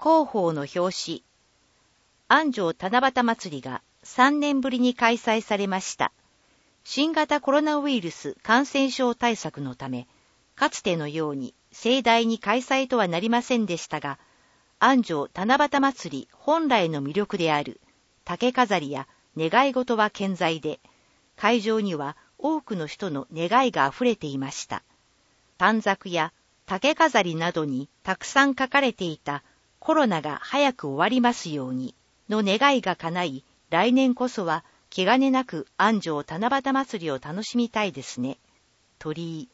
広報の表紙。安城七夕祭りが3年ぶりに開催されました。新型コロナウイルス感染症対策のため、かつてのように盛大に開催とはなりませんでしたが、安城七夕祭り本来の魅力である竹飾りや願い事は健在で、会場には多くの人の願いがあふれていました。短冊や竹飾りなどにたくさん書かれていたコロナが早く終わりますようにの願いが叶い、来年こそは気兼ねなく安城七夕祭りを楽しみたいですね。鳥居。